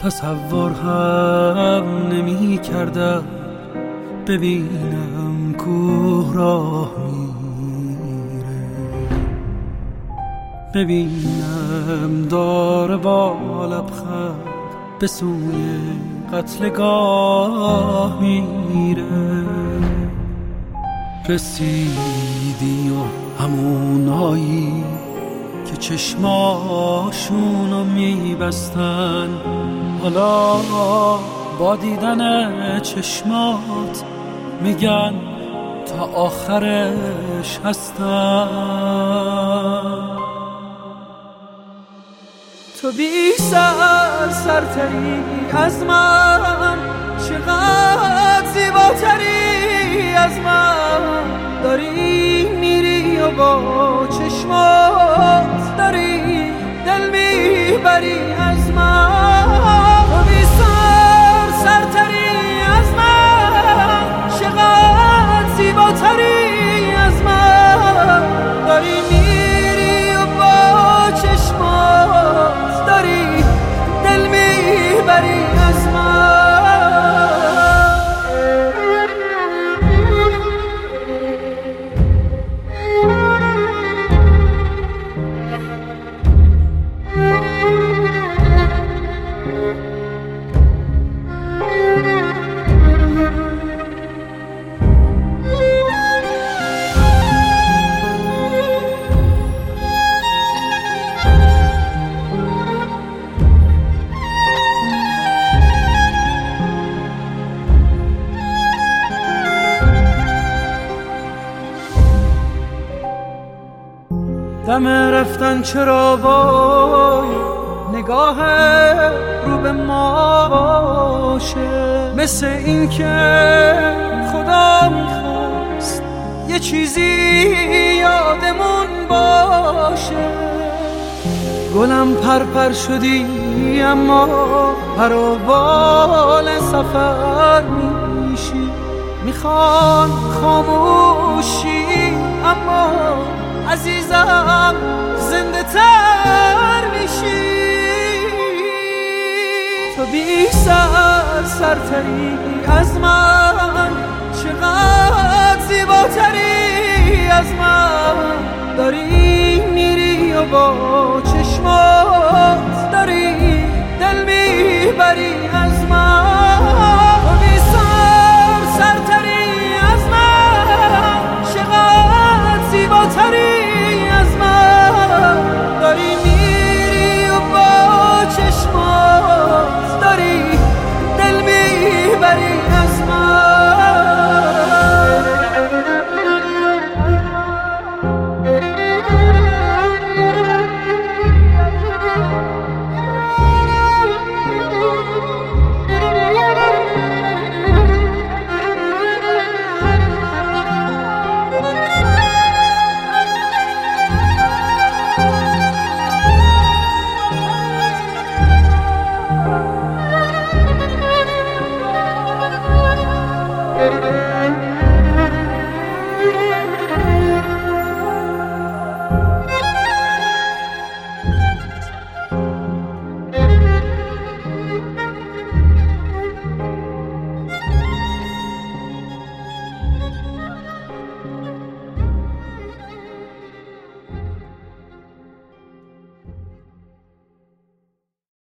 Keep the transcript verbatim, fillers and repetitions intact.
تصور هم نمی کردم ببینم کوه راه میره، ببینم داره با لبخند به سوی قتلگاه میره. رسیدی و همونایی که چشماشونو میبستن حالا با دیدن چشمات میگن تا آخرش هستن. تو بی سر سرتری از من، چقدر زیباتری از من، داری میری و با چشمات داری دل میبری از من. تو بی سر سرتری از من، چقدر زیباتری از من، داری میری و با چشمات داری دل میبری از من. دم رفتن چرا وای نگاه رو به ما باشه، مثل این که خدا میخواست یه چیزی یادمون باشه. گلم پرپر شدی اما پر و بال سفر میشی، میخوان خاموشی اما عزیزم زنده تر میشی. تو بی سر سرتری از من، چقدر زیباتری از من، داری میری و با چشمات داری دل میبری از